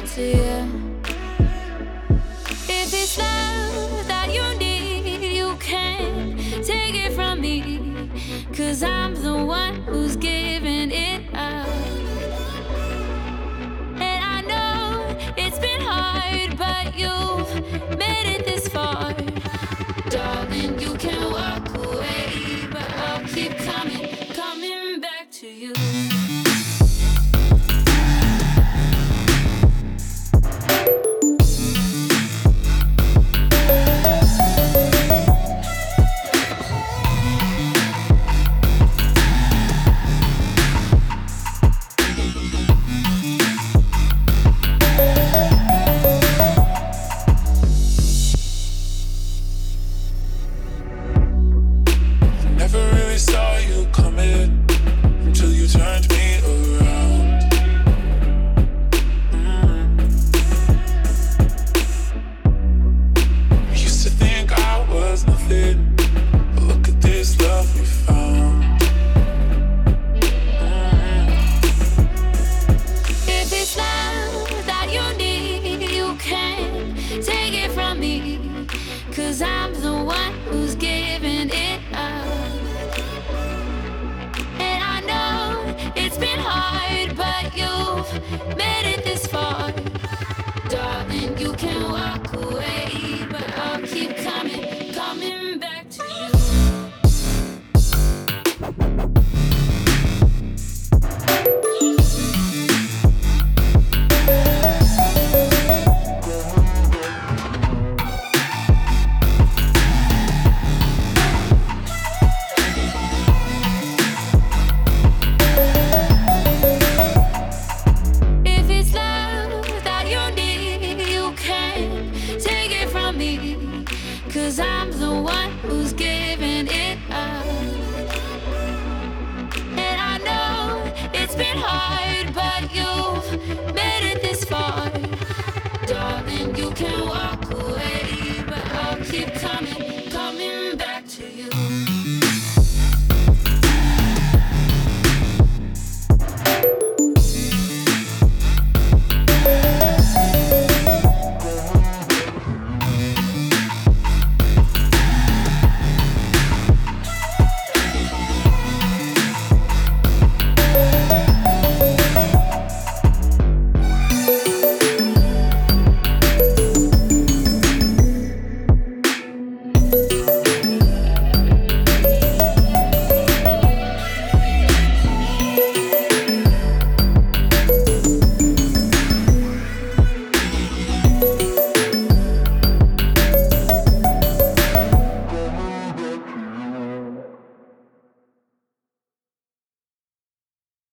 to you. If it's love that you need, you can't take it from me. 'Cause I'm the one who's giving it up. And I know it's been hard, but you've made it this far. Darling, you can walk away, but I'll keep coming back to you.